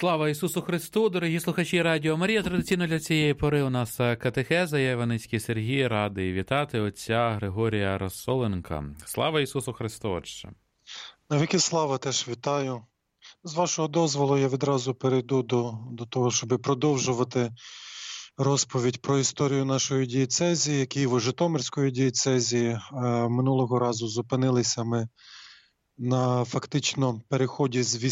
Слава Ісусу Христу, дорогі слухачі Радіо Марія. Традиційно для цієї пори у нас катехеза. Я Іваницький Сергій, радий вітати отця Григорія Рассоленка. Слава Ісусу Христу, Отче. Навіки слава, теж вітаю. З вашого дозволу я відразу перейду до того, щоб продовжувати розповідь про історію нашої дієцезії, Києво-Житомирської дієцезії. Минулого разу зупинилися ми на фактично переході з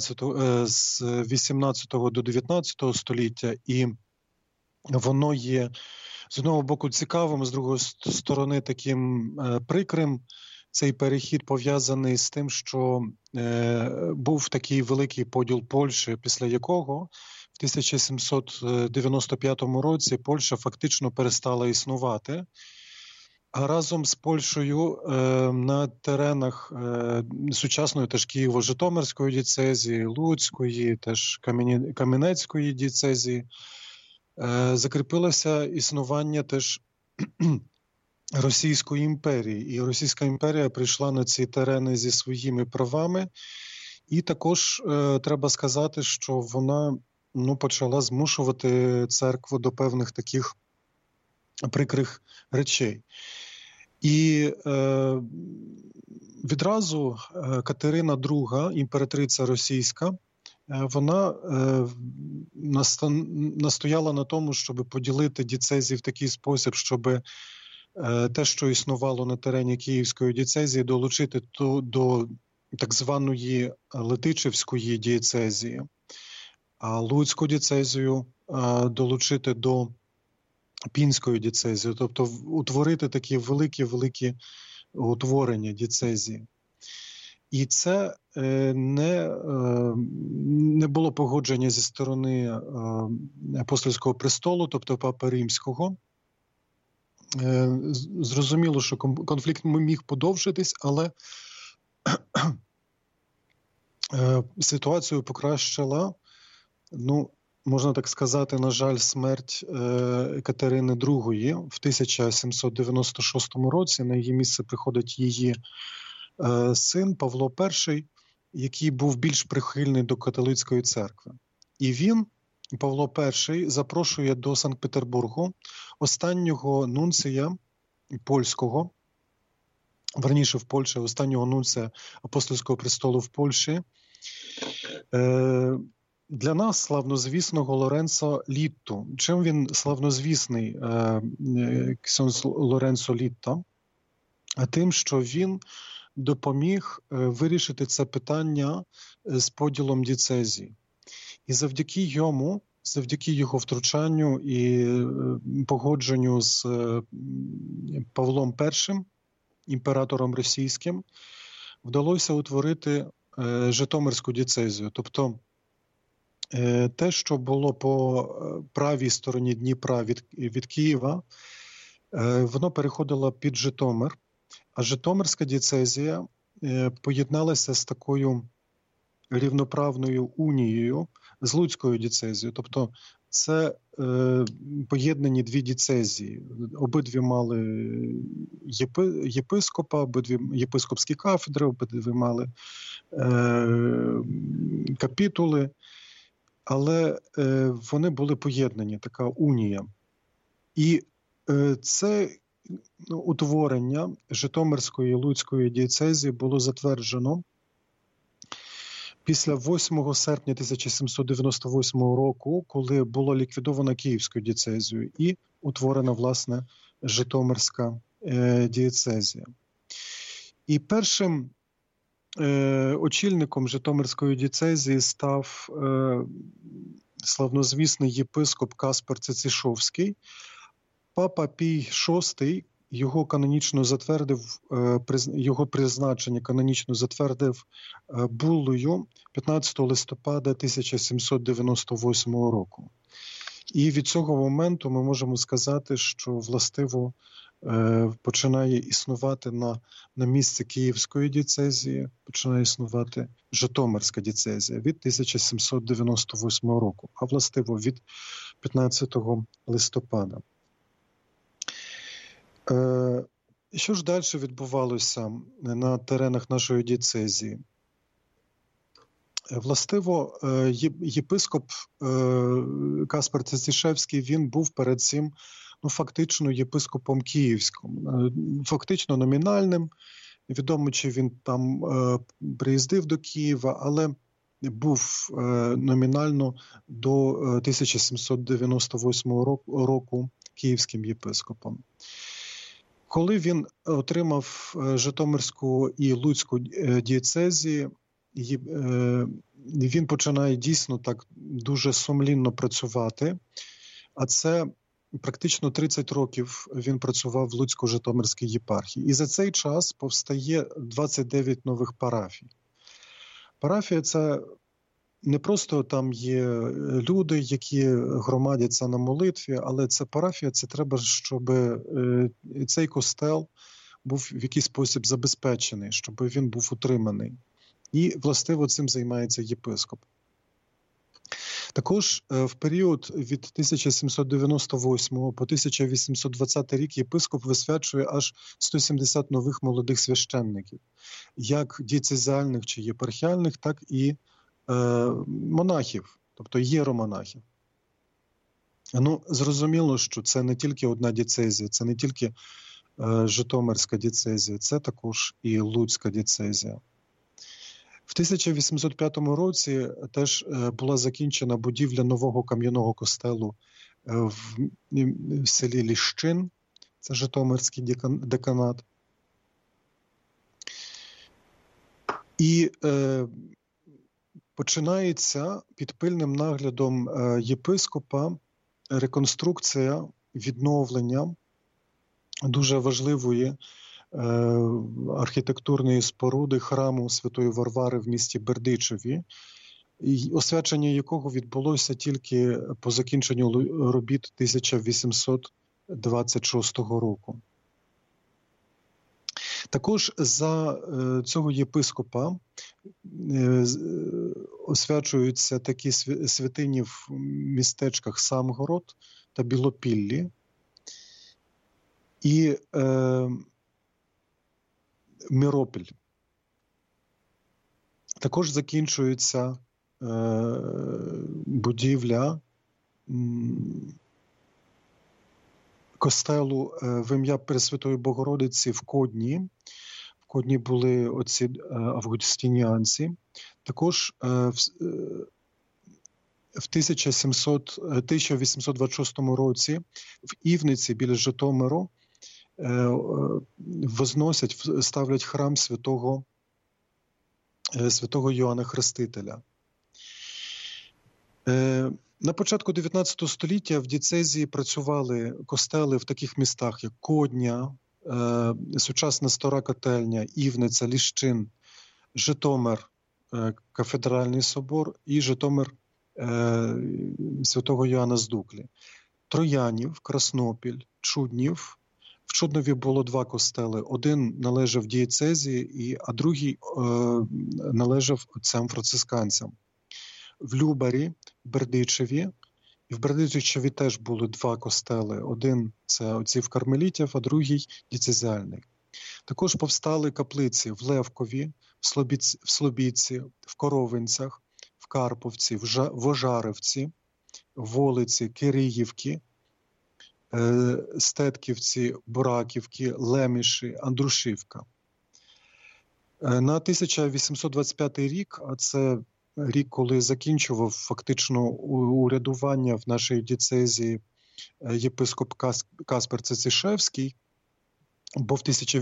18 до 19 століття, і воно є з одного боку цікавим, з другої сторони таким прикрим. Цей перехід пов'язаний з тим, що був такий великий поділ Польщі, після якого в 1795 році Польща фактично перестала існувати. А разом з Польщею на теренах сучасної теж Києво-Житомирської дієцезії, Луцької, теж Кам'янецької дієцезії закріпилося існування теж Російської імперії. І Російська імперія прийшла на ці терени зі своїми правами. І також треба сказати, що вона почала змушувати церкву до певних таких прикрих речей. І відразу Катерина II, імператриця російська, вона настояла на тому, щоб поділити дієцезії в такий спосіб, щоб те, що існувало на терені Київської дієцезії, долучити до так званої Летичівської дієцезії, а Луцьку дієцезію долучити до Пінської дієцезії, тобто утворити такі великі утворення дієцезії. І це не було погодження зі сторони апостольського престолу, тобто Папи Римського. Зрозуміло, що конфлікт міг подовжитись, але ситуацію покращила, можна так сказати, на жаль, смерть Катерини II в 1796 році. На її місце приходить її син Павло І, який був більш прихильний до католицької церкви. І він, Павло І, запрошує до Санкт-Петербургу останнього нунція польського, верніше в Польщі, останнього нунція апостольського престолу в Польщі, для нас славнозвісного Лоренцо Літту. Чим він славнозвісний, ксьондз Лоренцо Літто? Тим, що він допоміг вирішити це питання з поділом дієцезії. І завдяки його втручанню і погодженню з Павлом І, імператором російським, вдалося утворити Житомирську дієцезію. Тобто те, що було по правій стороні Дніпра від Києва, воно переходило під Житомир, а Житомирська дієцезія поєдналася з такою рівноправною унією з Луцькою дієцезією. Тобто це поєднані дві дієцезії. Обидві мали єпископа, обидві єпископські кафедри, обидві мали капітули, але вони були поєднані, така унія. І це утворення Житомирської і Луцької дієцезії було затверджено після 8 серпня 1798 року, коли було ліквідовано Київську дієцезію і утворена, власне, Житомирська дієцезія. І першим очільником Житомирської дієцезії став славнозвісний єпископ Каспар Цицишовський. Папа Пій VI його канонічно затвердив, його призначення канонічно затвердив буллою 15 листопада 1798 року. І від цього моменту ми можемо сказати, що властиво починає існувати на місці Київської дієцезії, починає існувати Житомирська дієцезія від 1798 року, а властиво від 15 листопада. Що ж далі відбувалося на теренах нашої дієцезії? Властиво, єпископ Каспар Цецишевський, він був перед цим фактично єпископом київським, фактично номінальним. Невідомо, чи він там приїздив до Києва, але був номінально до 1798 року київським єпископом. Коли він отримав Житомирську і Луцьку дієцезії, він починає дійсно так дуже сумлінно працювати, а це практично 30 років він працював в Луцько-Житомирській єпархії. І за цей час повстає 29 нових парафій. Парафія – це не просто там є люди, які громадяться на молитві, але це парафія, це треба, щоб цей костел був в якийсь спосіб забезпечений, щоб він був утриманий. І, властиво, цим займається єпископ. Також в період від 1798 по 1820 рік єпископ висвячує аж 170 нових молодих священників, як дієцезіальних чи єпархіальних, так і монахів, тобто єромонахів. Зрозуміло, що це не тільки одна дієцезія, це не тільки Житомирська дієцезія, це також і Луцька дієцезія. В 1805 році теж була закінчена будівля нового кам'яного костелу в селі Ліщин, це Житомирський деканат. І починається під пильним наглядом єпископа реконструкція, відновлення дуже важливої архітектурної споруди храму Святої Варвари в місті Бердичеві, освячення якого відбулося тільки по закінченню робіт 1826 року. Також за цього єпископа освячуються такі святині в містечках Самгород та Білопіллі. І Миропіль. Також закінчується будівля костелу в ім'я Пресвятої Богородиці в Кодні. В Кодні були отці августініанці. Також в 1826 році в Івниці біля Житомиру ставлять храм святого Йоанна Хрестителя. На початку 19 століття в дієцезії працювали костели в таких містах, як Кодня, сучасна Стара Котельня, Івниця, Ліщин, Житомир, Кафедральний собор і Житомир святого Йоанна з Дуклі. Троянів, Краснопіль, Чуднів. В Чуднові було 2 костели. Один належав дієцезії, а другий належав отцям-францисканцям. В Любарі, Бердичеві. І в Бердичеві теж були 2 костели. Один – це отців кармелітів, а другий – дієцезіальний. Також повстали каплиці в Левкові, в Слобідці, в Коровинцях, в Карповці, в Ожарівці, в Волиці, Кириївці, Стетківці, Бураківки, Леміші, Андрушівка. На 1825 рік, а це рік, коли закінчував фактично урядування в нашій дієцезії єпископ Каспар Цецишевський, бо в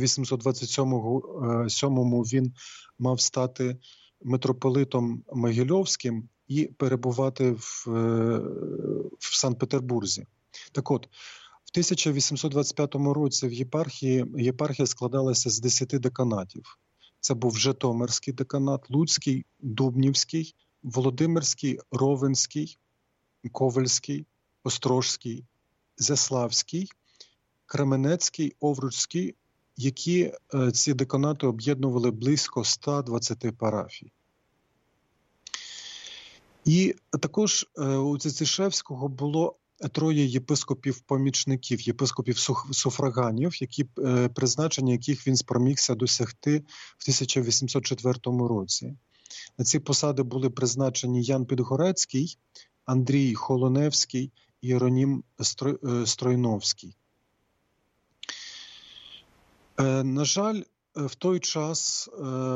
1827-му він мав стати митрополитом Могильовським і перебувати в Санкт-Петербурзі. Так от, в 1825 році в єпархія складалася з 10 деканатів. Це був Житомирський деканат, Луцький, Дубнівський, Володимирський, Ровенський, Ковельський, Острожський, Зяславський, Кременецький, Овруцький, які ці деканати об'єднували близько 120 парафій. І також у Цецишевського було 3 єпископів-помічників, єпископів-суфраганів, призначення яких він спромігся досягти в 1804 році. На ці посади були призначені Ян Підгорецький, Андрій Холоневський і Єронім Стройновський. На жаль, в той час,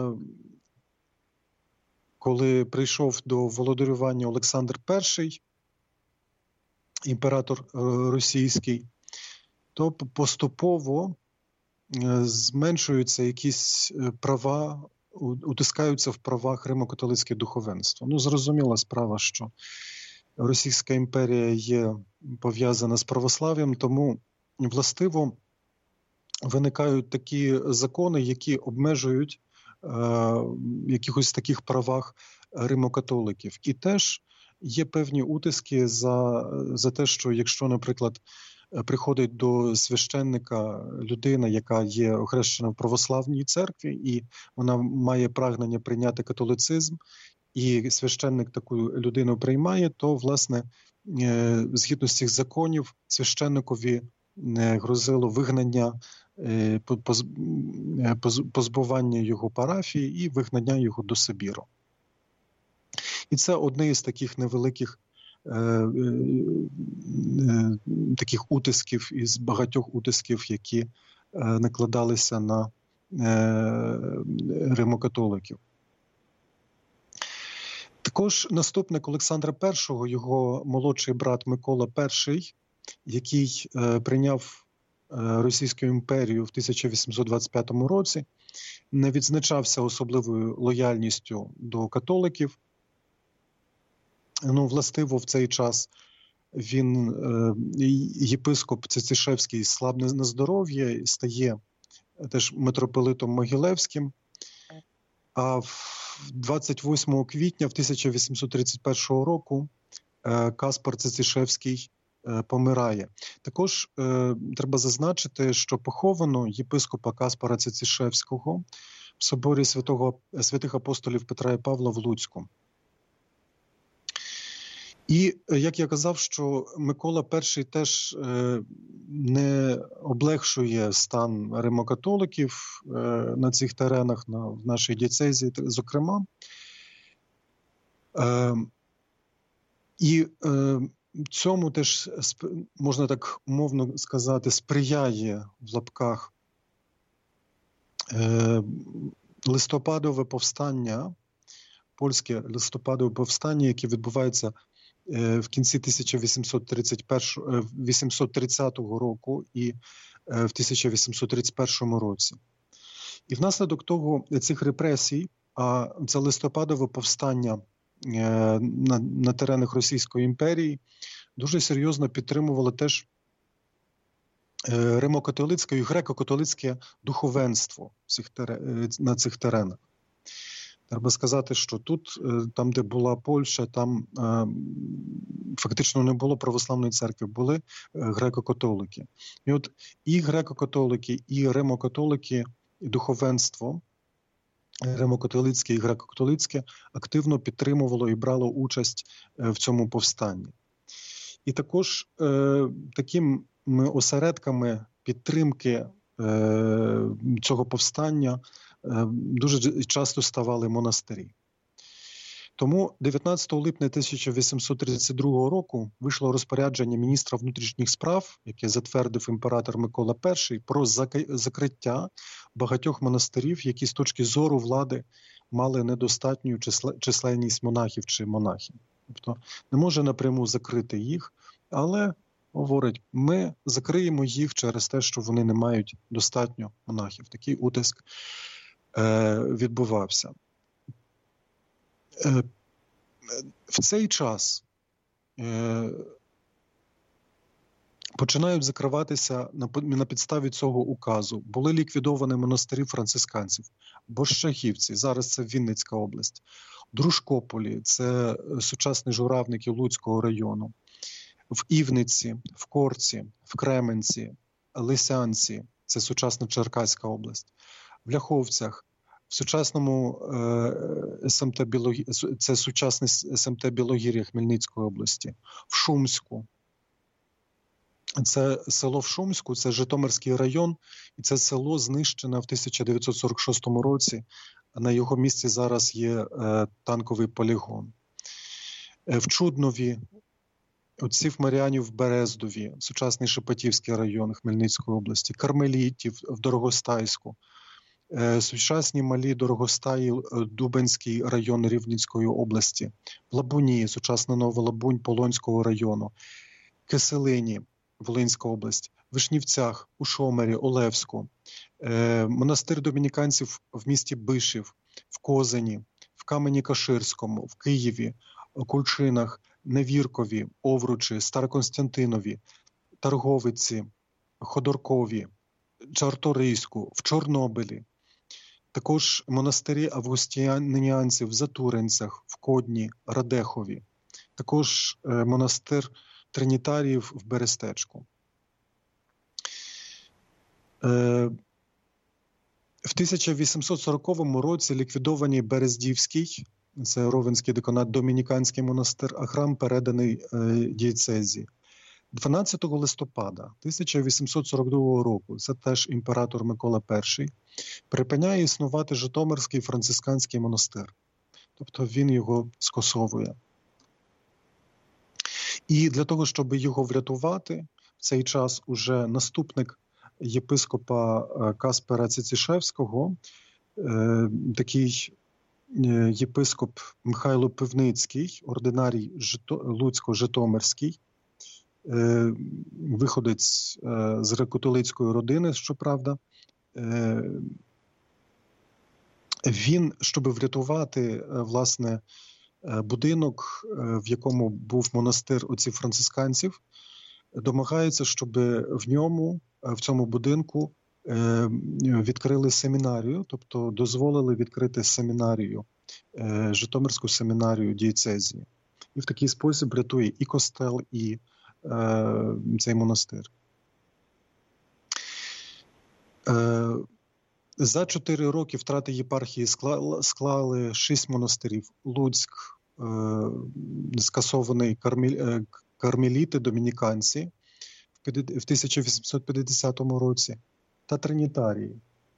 коли прийшов до володарювання Олександр І, імператор російський, то поступово зменшуються якісь права, утискаються в правах римо-католицьке духовенство. Ну, зрозуміла справа, що Російська імперія є пов'язана з православ'ям, тому властиво виникають такі закони, які обмежують якихось таких правах римо-католиків. І теж є певні утиски за те, що якщо, наприклад, приходить до священника людина, яка є охрещена в православній церкві, і вона має прагнення прийняти католицизм, і священник таку людину приймає, то, власне, згідно з цих законів, священникові грозило вигнання, позбування його парафії і вигнання його до Сибіру. І це одне із таких невеликих таких утисків із багатьох утисків, які накладалися на римокатоликів. Також наступник Олександра І, його молодший брат Микола І, який прийняв Російську імперію в 1825 році, не відзначався особливою лояльністю до католиків. Ну, властиво, в цей час він, єпископ Цицишевський, слабне на здоров'я, стає теж митрополитом Могилевським. А 28 квітня 1831 року Каспар Цицишевський помирає. Також треба зазначити, що поховано єпископа Каспара Цицишевського в соборі святих апостолів Петра і Павла в Луцьку. І, як я казав, що Микола І теж не облегшує стан римокатоликів на цих теренах, в нашій дієцезі, зокрема. І цьому теж, можна так умовно сказати, сприяє в лапках листопадове повстання, польське листопадове повстання, яке відбувається в кінці 1830 року і в 1831 році. І внаслідок цих репресій, а це листопадове повстання на теренах Російської імперії, дуже серйозно підтримувало теж римо-католицьке і греко-католицьке духовенство на цих теренах. Треба сказати, що тут, там, де була Польща, там фактично не було православної церкви, були греко-католики. І от і греко-католики, і римо-католики, і духовенство, римо-католицьке і греко-католицьке, активно підтримувало і брало участь в цьому повстанні. І також такими осередками підтримки цього повстання дуже часто ставали монастирі. Тому 19 липня 1832 року вийшло розпорядження міністра внутрішніх справ, яке затвердив імператор Микола І, про закриття багатьох монастирів, які з точки зору влади мали недостатню численність монахів чи монахинь. Тобто не може напряму закрити їх, але говорить, ми закриємо їх через те, що вони не мають достатньо монахів. Такий утиск відбувався. В цей час починають закриватися на підставі цього указу. Були ліквідовані монастирі францисканців, Борщагівці, зараз це Вінницька область, Дружкополі, це сучасні Журавники Луцького району, в Івниці, в Корці, в Кременці, Лисянці, це сучасна Черкаська область, в Ляховцях, в сучасному СМТ це сучасний СМТ Білогір'я Хмельницької області, в Шумську. Це село в Шумську, це Житомирський район, і це село знищено в 1946 році На його місці зараз є танковий полігон. В Чуднові, отців Маріанів в Берездові, сучасний Шепетівський район Хмельницької області, Кармелітів в Дорогостайську, сучасні малі Дорогостаї, Дубенський район Рівненської області, в Лабуні, сучасна Новолабунь Полонського району, Киселині, Волинська область, Вишнівцях, у Шомері, Олевську, монастир домініканців в місті Бишів, в Козині, в Камені-Каширському, в Києві, Кульчинах, Невіркові, Овручі, Староконстантинові, Тарговиці, Ходоркові, Чарторийську, в Чорнобилі. Також монастирі августініанців в Затуринцях, в Кодні, Радехові. Також монастир Тринітаріїв в Берестечку. В 1840 році ліквідований Берездівський, це Ровенський деканат, домініканський монастир, а храм переданий дієцезі. 12 листопада 1842 року, це теж імператор Микола І, припиняє існувати Житомирський францисканський монастир. Тобто він його скасовує. І для того, щоб його врятувати, в цей час уже наступник єпископа Каспера Цицішевського, такий єпископ Михайло Пивницький, ординарій Луцько-Житомирський, виходець з греко-католицької родини, щоправда, він, щоб врятувати, власне, будинок, в якому був монастир отців францисканців, домагається, щоб в цьому будинку відкрили семінарію, тобто дозволили відкрити семінарію, Житомирську семінарію дієцезії. І в такий спосіб рятує і костел, і цей монастир. За 4 роки втрати єпархії склали 6 монастирів. Луцьк, скасований кармеліти, домініканці в 1850 році, та Тринітарії.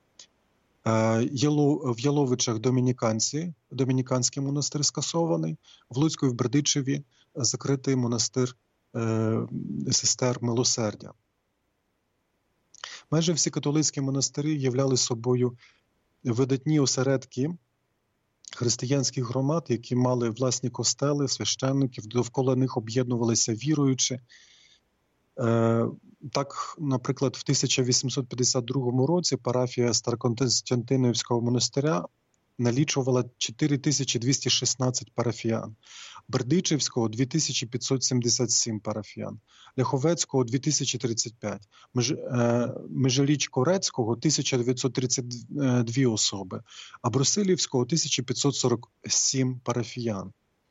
В Яловичах домініканський монастир скасований, в Луцьку і в Бердичеві закритий монастир сестер Милосердя. Майже всі католицькі монастирі являли собою видатні осередки християнських громад, які мали власні костели, священників, довкола них об'єднувалися віруючі. Так, наприклад, в 1852 році парафія Староконстантинівського монастиря налічувала 4216 парафіян, Бердичівського – 2577 парафіян, Ляховецького – 2035, Межиріч-Корецького – 1932 особи, а Брусилівського – 1547 парафіян.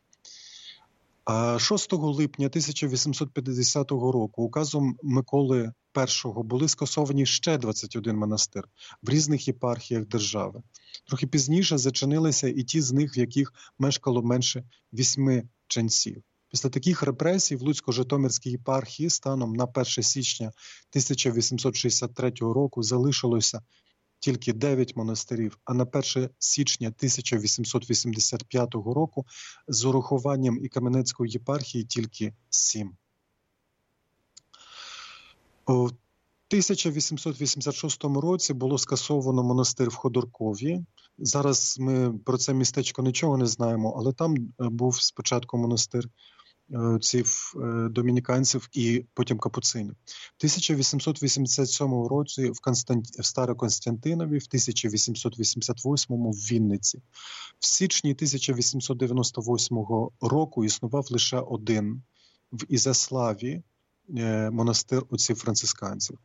6 липня 1850 року указом Миколи І були скасовані ще 21 монастир в різних єпархіях держави. Трохи пізніше зачинилися і ті з них, в яких мешкало менше 8 ченців. Після таких репресій в Луцько-Житомирській єпархії станом на 1 січня 1863 року залишилося тільки 9 монастирів, а на 1 січня 1885 року з урахуванням і Кам'янецької єпархії тільки 7. У 1886 році було скасовано монастир в Ходоркові. Зараз ми про це містечко нічого не знаємо, але там був спочатку монастир отців домініканців і потім капуцинів. В 1887 році в Староконстантинові, в 1888 в Вінниці. В січні 1898 року існував лише один в Ізяславі монастир отців францисканців.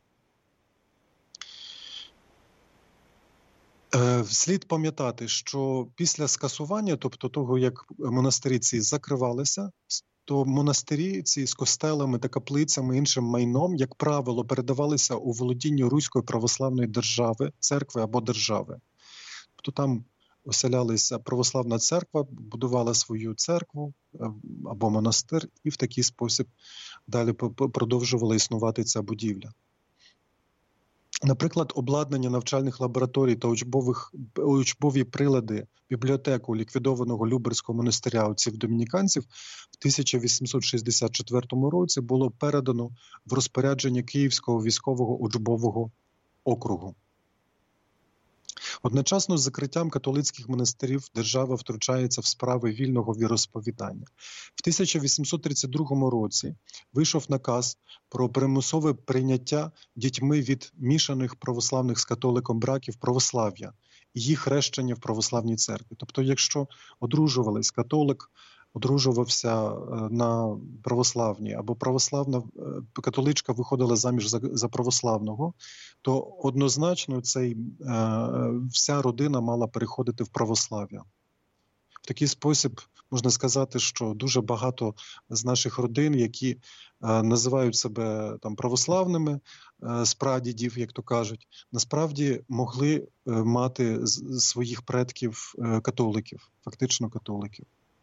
Слід пам'ятати, що після скасування, тобто того, як монастирі ці закривалися, то монастирі ці з костелами та каплицями, іншим майном, як правило, передавалися у володіння Руської православної держави, церкви або держави. Тобто там оселялися православна церква, будувала свою церкву або монастир, і в такий спосіб далі продовжувала існувати ця будівля. Наприклад, обладнання навчальних лабораторій та учбові прилади, бібліотеку ліквідованого Люберського монастиря отців-домініканців в 1864 році було передано в розпорядження Київського військового учбового округу. Одночасно з закриттям католицьких монастирів держава втручається в справи вільного віросповідання. В 1832 році вийшов наказ про примусове прийняття дітьми від мішаних православних з католиком браків православ'я і їх хрещення в православній церкві. Тобто, якщо одружувались, католик одружувався на православній, або православна католичка виходила заміж за православного, то однозначно вся родина мала переходити в православ'я. В такий спосіб можна сказати, що дуже багато з наших родин, які називають себе там православними з прадідів, як то кажуть, насправді могли мати своїх предків католиків, фактично католиків.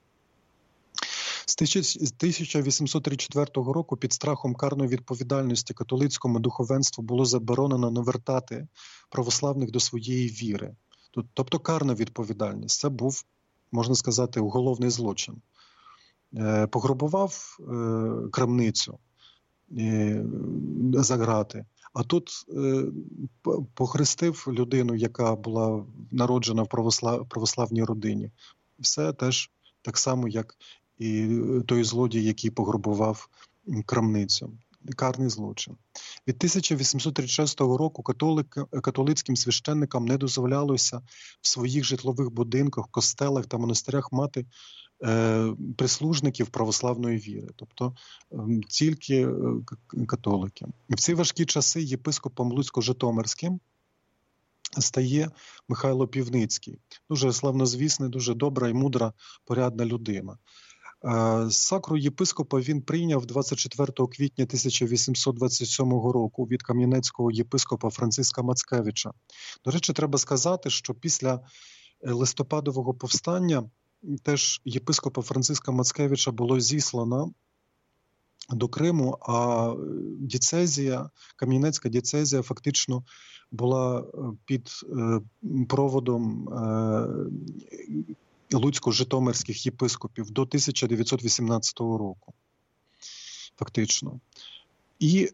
З 1834 року під страхом карної відповідальності католицькому духовенству було заборонено навертати православних до своєї віри. Тобто карна відповідальність. Це був, можна сказати, уголовний злочин. Пограбував крамницю за грати, а тут похрестив людину, яка була народжена в православній родині. Все теж так само, як і той злодій, який пограбував крамницю. Карний злочин. Від 1836 року католицьким священникам не дозволялося в своїх житлових будинках, костелах та монастирях мати прислужників православної віри, тобто тільки католики. В ці важкі часи єпископом Луцько-Житомирським стає Михайло Півницький. Дуже славнозвісний, дуже добра і мудра, порядна людина. Сакру єпископа він прийняв 24 квітня 1827 року від кам'янецького єпископа Франциска Мацкевича. До речі, треба сказати, що після листопадового повстання теж єпископа Франциска Мацкевича було зіслано до Криму, а кам'янецька дієцезія фактично була під проводом луцько-житомирських єпископів до 1918 року. Фактично. І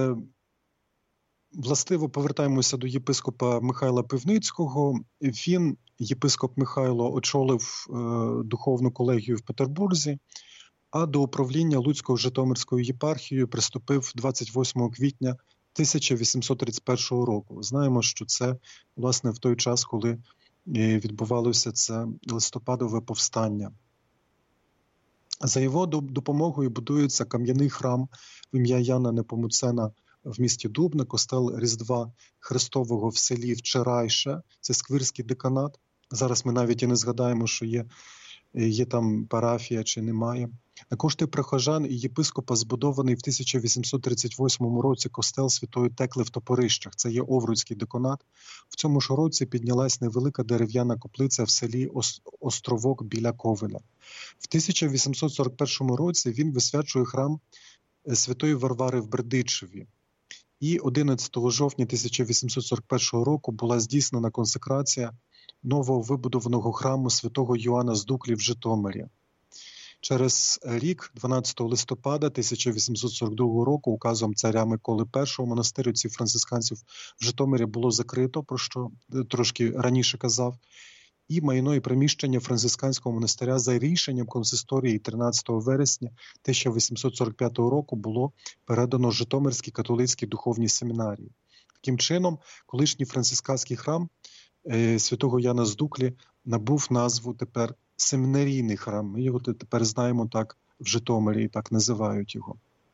властиво повертаємося до єпископа Михайла Пивницького. Він, єпископ Михайло, очолив духовну колегію в Петербурзі, а до управління Луцько-Житомирською єпархією приступив 28 квітня 1831 року. Знаємо, що це, власне, в той час, коли відбувалося це листопадове повстання. За його допомогою будується кам'яний храм в ім'я Яна Непомуцена в місті Дубна, костел Різдва Христового в селі Вчерайше, це Сквирський деканат. Зараз ми навіть і не згадаємо, що є там парафія чи немає. На кошти прихожан і єпископа збудований в 1838 році костел Святої Текли в Топорищах. Це є Овруцький деканат. В цьому ж році піднялась невелика дерев'яна каплиця в селі Островок біля Ковеля. В 1841 році він висвячує храм Святої Варвари в Бердичеві. І 11 жовтня 1841 року була здійснена консекрація нововибудованого храму святого Йоанна з Дуклі в Житомирі. Через рік, 12 листопада 1842 року, указом царя Миколи І монастир отців францисканців в Житомирі було закрито, про що трошки раніше казав, і майно і приміщення францисканського монастиря за рішенням консисторії 13 вересня 1845 року було передано Житомирській католицькій духовній семінарії. Таким чином, колишній францисканський храм святого Яна з Дуклі набув назву тепер семінарійний храм. Ми його тепер знаємо так в Житомирі і так називають його.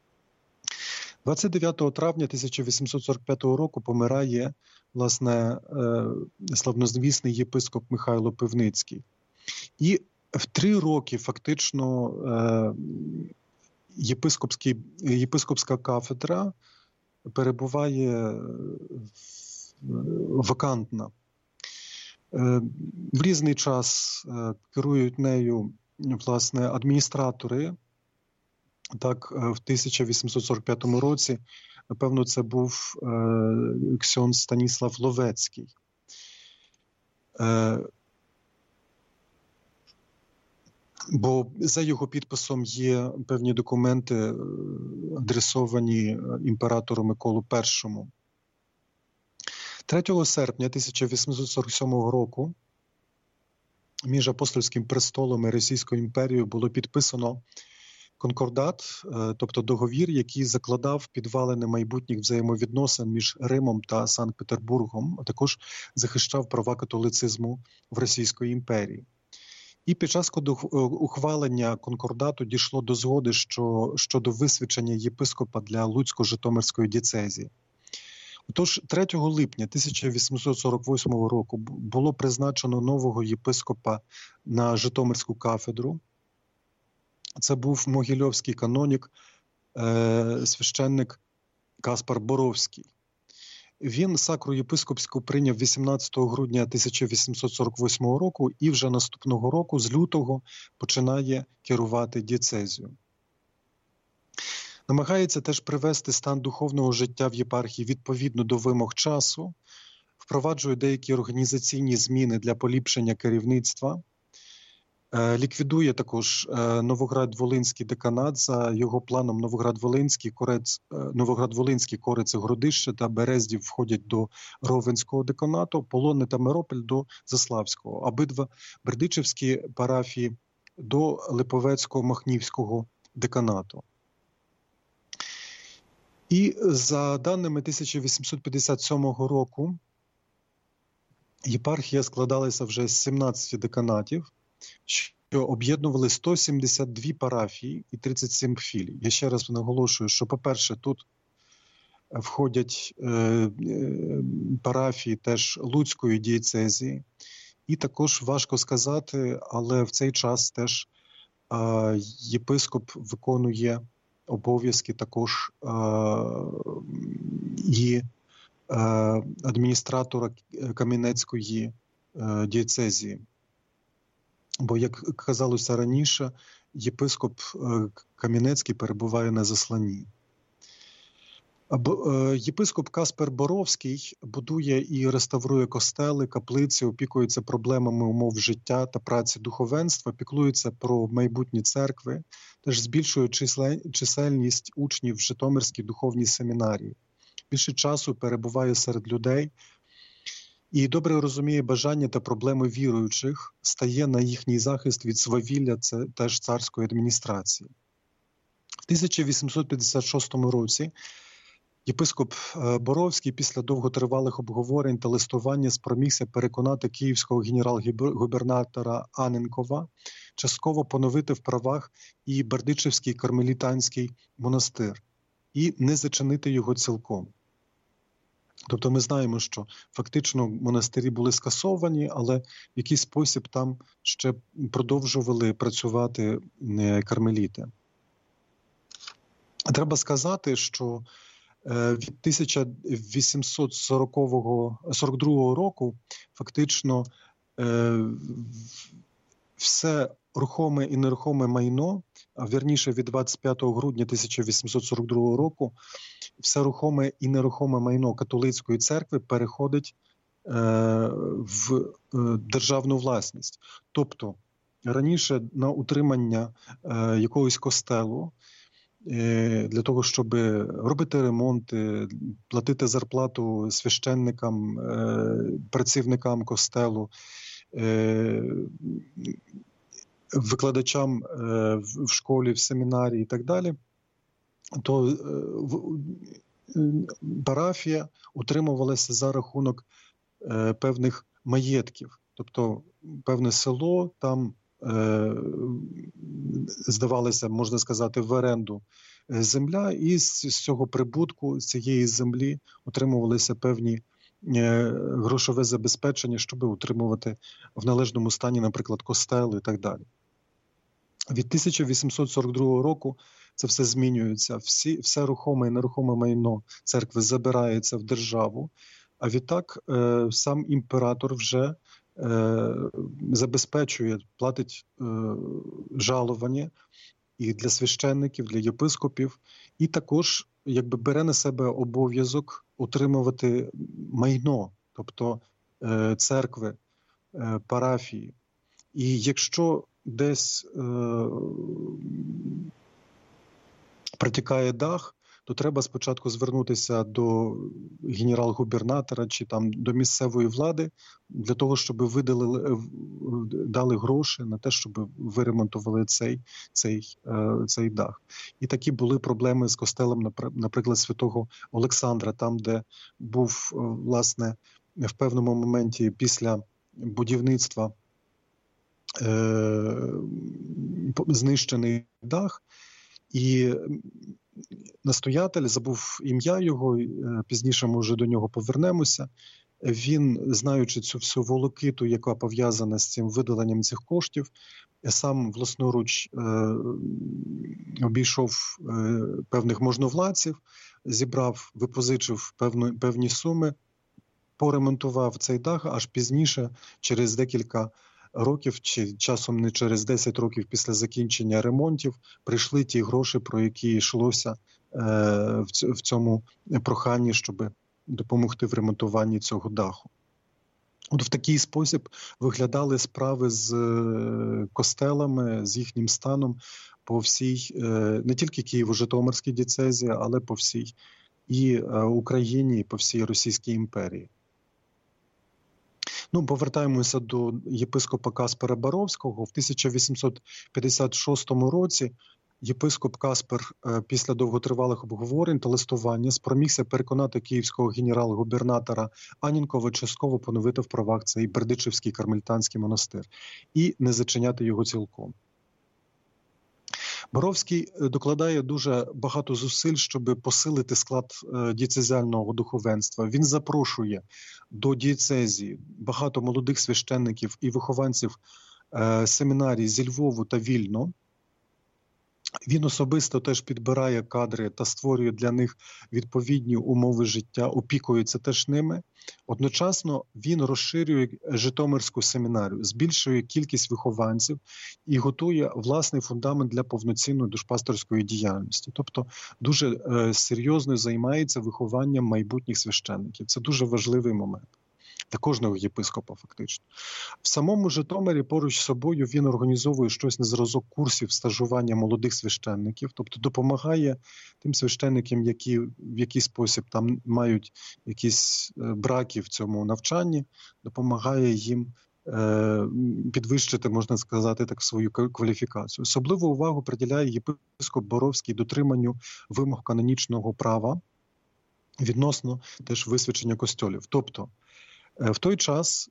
29 травня 1845 року помирає, власне, славнозвісний єпископ Михайло Пивницький. І в 3 роки фактично єпископська кафедра перебуває вакантна. В різний час керують нею, власне, адміністратори Так, в 1845 році, напевно, це був ксьондз Станіслав Ловецький. Бо за його підписом є певні документи, адресовані імператору Миколу І. 3 серпня 1847 року між Апостольським престолом і Російською імперією було підписано конкордат, тобто договір, який закладав підвалини майбутніх взаємовідносин між Римом та Санкт-Петербургом, а також захищав права католицизму в Російської імперії. І під час ухвалення конкордату дійшло до згоди щодо висвячення єпископа для Луцько-Житомирської дієцезії. Отож, 3 липня 1848 року було призначено нового єпископа на Житомирську кафедру. Це був могильовський канонік, священник Каспар Боровський. Він сакру єпископську прийняв 18 грудня 1848 року і вже наступного року, з лютого, починає керувати дієцезією. Намагається теж привести стан духовного життя в єпархії відповідно до вимог часу, впроваджує деякі організаційні зміни для поліпшення керівництва, ліквідує також Новоград-Волинський деканат. За його планом Новоград-Волинський, Корице, Городище та Берездів входять до Ровенського деканату, Полонне та Миропіль до Заславського, обидва бердичівські парафії до Липовецького-Махнівського деканату. І за даними 1857 року єпархія складалася вже з 17 деканатів, що об'єднували 172 парафії і 37 філій. Я ще раз наголошую, що, по-перше, тут входять парафії теж Луцької дієцезії, і також важко сказати, але в цей час теж єпископ виконує обов'язки також і адміністратора Кам'янецької дієцезії. Бо, як казалося раніше, єпископ Кам'янецький перебуває на засланні. Єпископ Каспар Боровський будує і реставрує костели, каплиці, опікується проблемами умов життя та праці духовенства, піклується про майбутні церкви, теж збільшує чисельність учнів в Житомирській духовній семінарії. Більше часу перебуває серед людей і добре розуміє бажання та проблеми віруючих, стає на їхній захист від свавілля теж царської адміністрації. В 1856 році єпископ Боровський після довготривалих обговорень та листування спромігся переконати київського генерал-губернатора Анненкова частково поновити в правах і Бердичівський кармелітанський монастир і не зачинити його цілком. Тобто ми знаємо, що фактично монастирі були скасовані, але в якийсь спосіб там ще продовжували працювати кармеліти. Треба сказати, що від 1842 року фактично все рухоме і нерухоме майно, а вірніше від 25 грудня 1842 року, все рухоме і нерухоме майно католицької церкви переходить в державну власність. Тобто раніше на утримання якогось костелу, для того, щоб робити ремонти, платити зарплату священникам, працівникам костелу, викладачам в школі, в семінарії і так далі, то парафія утримувалася за рахунок певних маєтків. Тобто певне село там здавалося, можна сказати, в оренду земля, і з цього прибутку, з цієї землі отримувалися певні грошове забезпечення, щоб утримувати в належному стані, наприклад, костел і так далі. Від 1842 року це все змінюється. Все рухоме і нерухоме майно церкви забирається в державу, а відтак сам імператор вже забезпечує, платить жалування і для священників, для єпископів, і також якби бере на себе обов'язок утримувати майно, тобто церкви, парафії. І якщо десь протікає дах, то треба спочатку звернутися до генерал-губернатора чи там до місцевої влади для того, щоб дали гроші на те, щоб виремонтували цей дах. І такі були проблеми з костелом, наприклад, святого Олександра, там, де був, власне, в певному моменті після будівництва знищений дах, і настоятель, забув ім'я його, пізніше ми вже до нього повернемося, він, знаючи цю всю волокиту, яка пов'язана з цим видаленням цих коштів, сам власноруч обійшов певних можновладців, зібрав, випозичив певні суми, поремонтував цей дах, аж пізніше, через декілька років, чи часом не через 10 років після закінчення ремонтів, прийшли ті гроші, про які йшлося в цьому проханні, щоб допомогти в ремонтуванні цього даху. От в такий спосіб виглядали справи з костелами, з їхнім станом по всій, не тільки Києво-Житомирській дієцезі, але по всій і Україні, і по всій Російській імперії. Ну, повертаємося до єпископа Каспера Боровського. В 1856 році єпископ Каспер після довготривалих обговорень та листування спромігся переконати київського генерал-губернатора Анненкова частково поновити в правах цей Бердичівський кармелітанський монастир і не зачиняти його цілком. Боровський докладає дуже багато зусиль, щоб посилити склад дієцезіального духовенства. Він запрошує до дієцезії багато молодих священників і вихованців семінарій зі Львову та Вільно. Він особисто теж підбирає кадри та створює для них відповідні умови життя, опікується теж ними. Одночасно він розширює Житомирську семінарію, збільшує кількість вихованців і готує власний фундамент для повноцінної душпасторської діяльності. Тобто дуже серйозно займається вихованням майбутніх священників. Це дуже важливий момент. Для кожного єпископа фактично. В самому Житомирі поруч з собою він організовує щось на зразок курсів стажування молодих священників, тобто допомагає тим священникам, які в якийсь спосіб там мають якісь браки в цьому навчанні, допомагає їм підвищити, можна сказати, так, свою кваліфікацію. Особливу увагу приділяє єпископ Боровський дотриманню вимог канонічного права відносно теж висвячення костьолів. Тобто в той час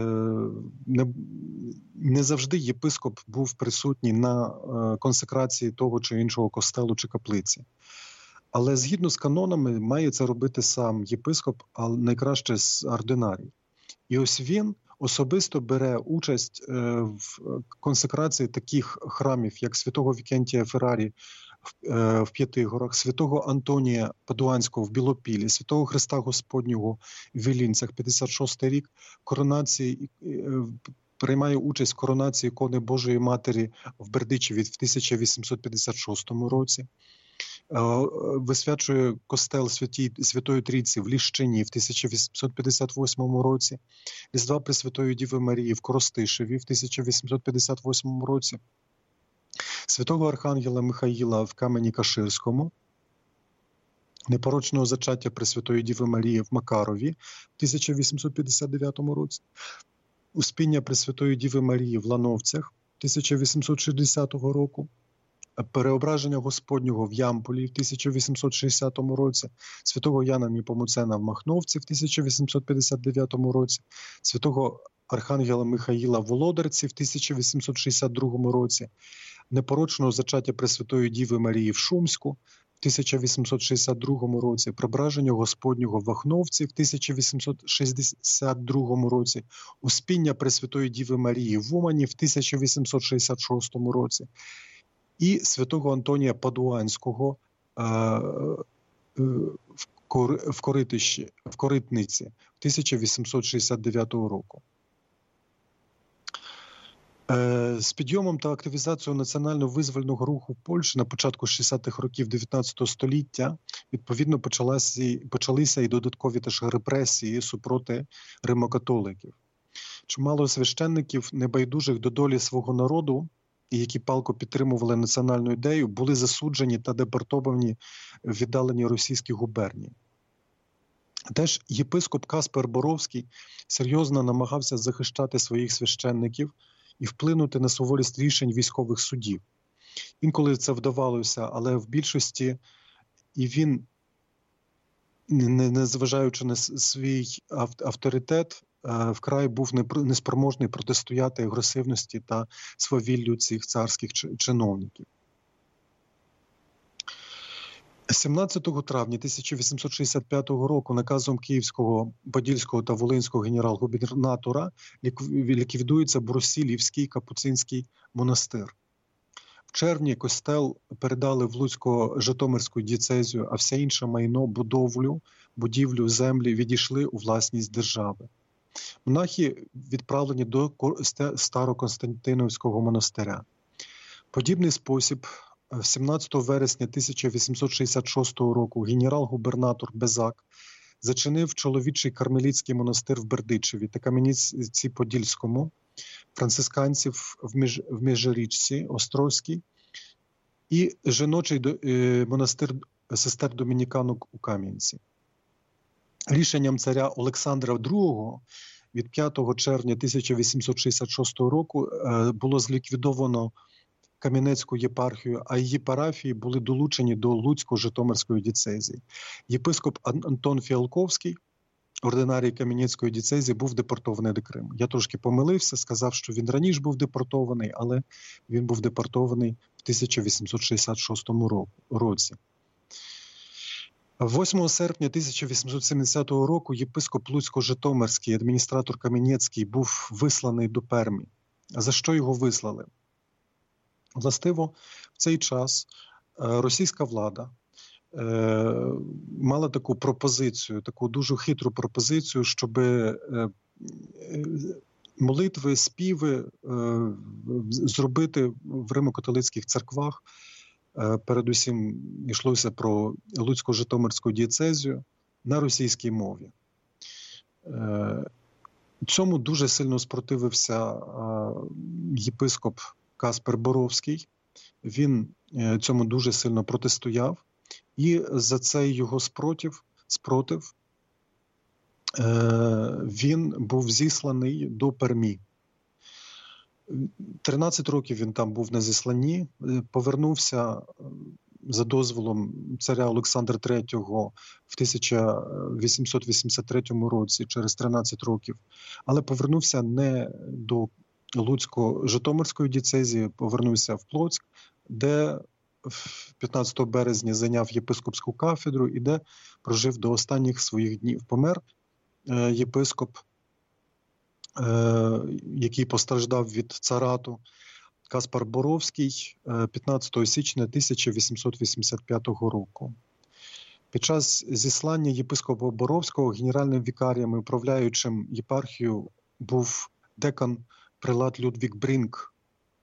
не завжди єпископ був присутній на консекрації того чи іншого костелу чи каплиці. Але згідно з канонами має це робити сам єпископ, а найкраще з ординарій. І ось він особисто бере участь в консекрації таких храмів, як святого Вікентія Феррарі в П'ятигорах, святого Антонія Падуанського в Білопілі, святого Христа Господнього в Вілінцях, 56-й рік, коронації, приймає участь в коронації ікони Божої Матері в Бердичеві в 1856 році, висвячує костел Святої Трійці в Ліщині в 1858 році, Різдва Пресвятої Діви Марії в Коростишеві в 1858 році, святого Архангела Михаїла в Камені-Каширському, непорочного зачаття Пресвятої Діви Марії в Макарові в 1859 році, Успіння Пресвятої Діви Марії в Лановцях 1860 року, Переображення Господнього в Ямполі в 1860 році, святого Яна Непомуцена в Махновці в 1859 році, святого Архангела Михаїла в Володарці в 1862 році, непорочного зачаття Пресвятої Діви Марії в Шумську в 1862 році, Преображення Господнього в Вахновці в 1862 році, Успіння Пресвятої Діви Марії в Умані в 1866 році і святого Антонія Падуанського в Коритниці 1869 року. З підйомом та активізацією національно-визвольного руху в Польщі на початку 60-х років 19 століття відповідно почалися і додаткові теж репресії супроти римокатоликів. Чимало священників, небайдужих до долі свого народу, і які палко підтримували національну ідею, були засуджені та депортовані в віддалені російські губернії. Теж єпископ Каспер Боровський серйозно намагався захищати своїх священників і вплинути на суворість рішень військових судів. Інколи це вдавалося, але в більшості і він, незважаючи на свій авторитет, вкрай був неспроможний протистояти агресивності та свавіллю цих царських чиновників. 17 травня 1865 року наказом Київського, Подільського та Волинського генерал-губернатора ліквідується Брусилівський капуцинський монастир. В червні костел передали в Луцько-Житомирську дієцезію, а все інше майно, будівлю, землі відійшли у власність держави. Монахи відправлені до Староконстантинівського монастиря. Подібний спосіб 17 вересня 1866 року генерал-губернатор Безак зачинив чоловічий кармелітський монастир в Бердичеві та Кам'янці-Подільському, францисканців в Межирічці, Острозькій і жіночий монастир сестер домініканок у Кам'янці. Рішенням царя Олександра II від 5 червня 1866 року було зліквідовано Кам'янецьку єпархію, а її парафії були долучені до Луцько-Житомирської дієцезії. Єпископ Антон Фіалковський, ординарій Кам'янецької дієцезії, був депортований до Криму. Я трошки помилився, сказав, що він раніше був депортований, але він був депортований в 1866 році. 8 серпня 1870 року єпископ Луцько-Житомирський, адміністратор Кам'янецький, був висланий до Пермі. За що його вислали? Властиво, в цей час російська влада мала таку пропозицію, таку дуже хитру пропозицію, щоб молитви, співи зробити в римо-католицьких церквах. Передусім йшлося про Луцько-Житомирську дієцезію на російській мові. Цьому дуже сильно спротивився єпископ Каспер Боровський. Він цьому дуже сильно протистояв, і за цей його спротив він був зісланий до Пермі. 13 років він там був на зісланні, повернувся за дозволом царя Олександра III в 1883 році, через 13 років, але повернувся не до Луцько-Житомирської дієцезії, повернувся в Плоцьк, де 15 березня зайняв єпископську кафедру і де прожив до останніх своїх днів. Помер єпископ, який постраждав від царату, Каспар Боровський, 15 січня 1885 року. Під час зіслання єпископа Боровського генеральним вікарієм і управляючим єпархією був декан прилат Людвік Брінк.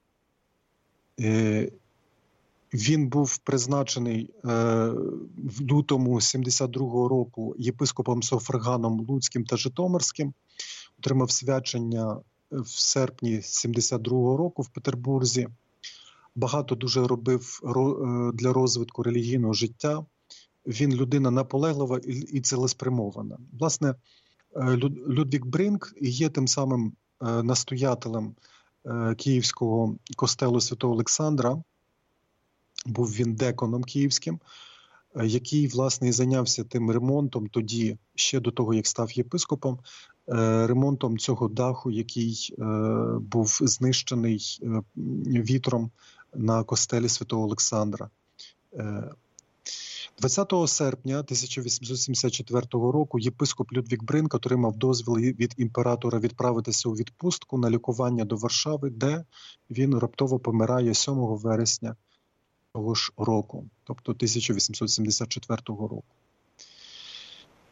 Він був призначений в лютому 72 року єпископом Софрганом Луцьким та Житомирським, отримав свячення в серпні 72 року в Петербурзі. Багато дуже робив для розвитку релігійного життя. Він людина наполеглива і цілеспрямована. Власне, Людвік Брінк є тим самим настоятелем Київського костелу Святого Олександра. Був він деконом київським, який, власне, і зайнявся тим ремонтом тоді, ще до того, як став єпископом, ремонтом цього даху, який був знищений вітром на костелі Святого Олександра. 20 серпня 1874 року єпископ Людвік Бринк отримав дозвіл від імператора відправитися у відпустку на лікування до Варшави, де він раптово помирає 7 вересня того ж року, тобто 1874 року.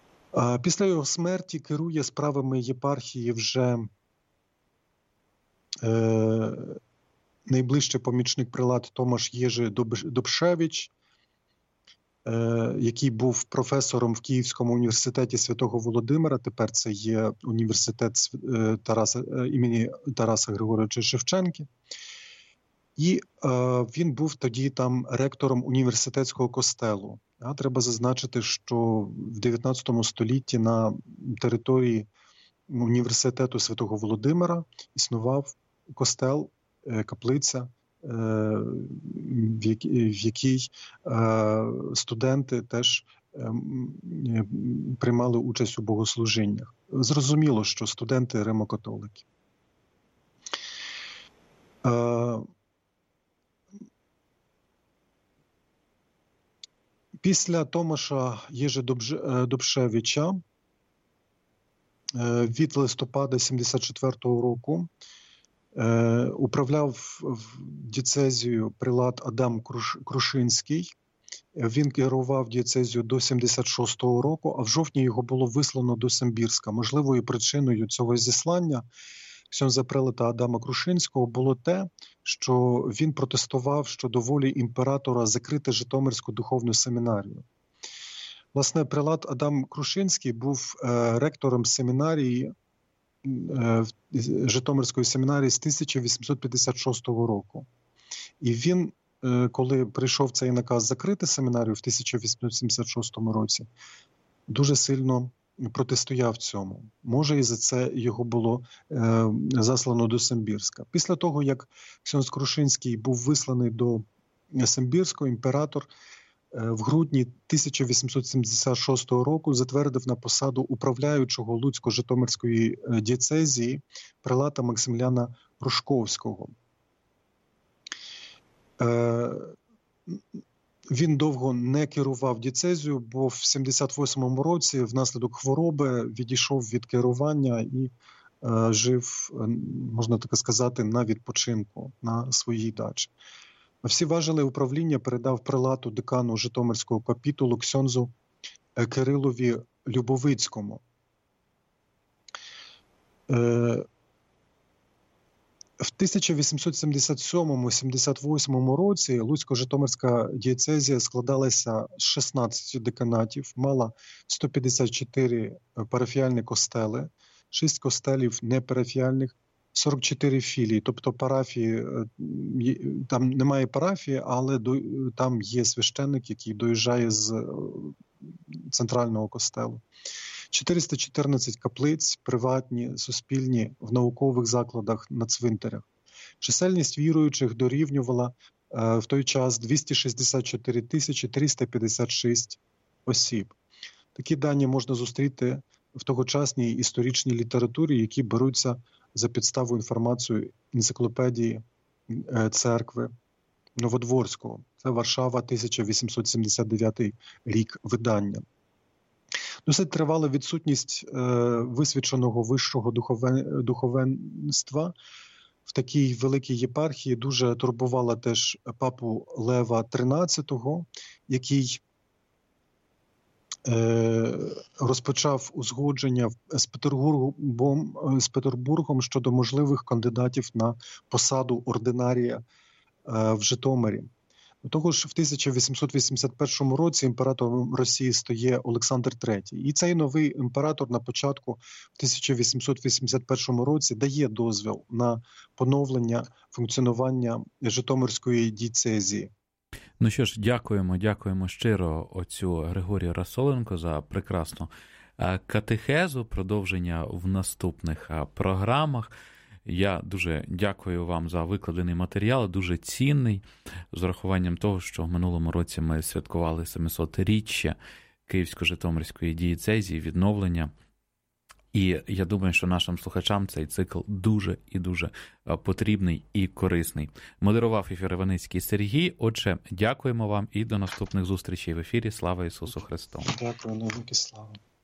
Після його смерті керує справами єпархії вже найближчий помічник прилад Томаш Єжи Добшевич, який був професором в Київському університеті Святого Володимира, тепер це є університет імені Тараса Григоровича Шевченки. І він був тоді там ректором університетського костелу. Треба зазначити, що в 19 столітті на території університету Святого Володимира існував костел, каплиця, в якій студенти теж приймали участь у богослужіннях. Зрозуміло, що студенти римокатолики. Після Томаша Єжи Добшевича від листопада 74-го року управляв дієцезією прилад Адам Крушинський. Він керував дієцезією до 76-го року, а в жовтні його було вислано до Симбірська. Можливою причиною цього зіслання ксьондза прилата Адама Крушинського було те, що він протестував щодо волі імператора закрити Житомирську духовну семінарію. Власне, прилат Адам Крушинський був ректором семінарії, Житомирської семінарії з 1856 року. І він, коли прийшов цей наказ закрити семінарію в 1876 році, дуже сильно протистояв цьому. Може, і за це його було заслано до Симбірська. Після того, як ксьондз Крушинський був висланий до Симбірського, імператор в грудні 1876 року затвердив на посаду управляючого Луцько-Житомирської дієцезії прилата Максиміляна Рожковського. Він довго не керував дієцезією, бо в 78-му році внаслідок хвороби відійшов від керування і жив, можна так сказати, на відпочинку на своїй дачі. Всі важелі управління передав прилату декану Житомирського капітулу ксьондзу Кирилові Любовицькому. В 1877-78 році Луцько-Житомирська дієцезія складалася з 16 деканатів, мала 154 парафіальні костели, 6 костелів непарафіальних, 44 філії, тобто парафії, там немає парафії, але там є священник, який доїжджає з центрального костелу. 414 каплиць, приватні, суспільні, в наукових закладах, на цвинтарях. Чисельність віруючих дорівнювала в той час 264 356 осіб. Такі дані можна зустріти в тогочасній історичній літературі, які беруться за підставу інформацію енциклопедії церкви Новодворського. Це Варшава, 1879 рік видання. Досить тривала відсутність висвяченого вищого духовенства в такій великій єпархії дуже турбувала теж папу Лева XIII, який розпочав узгодження з Петербургом щодо можливих кандидатів на посаду ординарія в Житомирі. До того ж, в 1881 році імператором Росії стає Олександр III. І цей новий імператор на початку в 1881 році дає дозвіл на поновлення функціонування Житомирської дієцезії. Ну що ж, дякуємо щиро отцю Григорію Рассоленку за прекрасну катехезу, продовження в наступних програмах. Я дуже дякую вам за викладений матеріал, дуже цінний, з урахуванням того, що в минулому році ми святкували 700-річчя Київсько-Житомирської дієцезії, відновлення. І я думаю, що нашим слухачам цей цикл дуже і дуже потрібний і корисний. Модерував ефір Іваницький Сергій. Отже, дякуємо вам і до наступних зустрічей в ефірі. Слава Ісусу Христу! Дякую, навіки слава!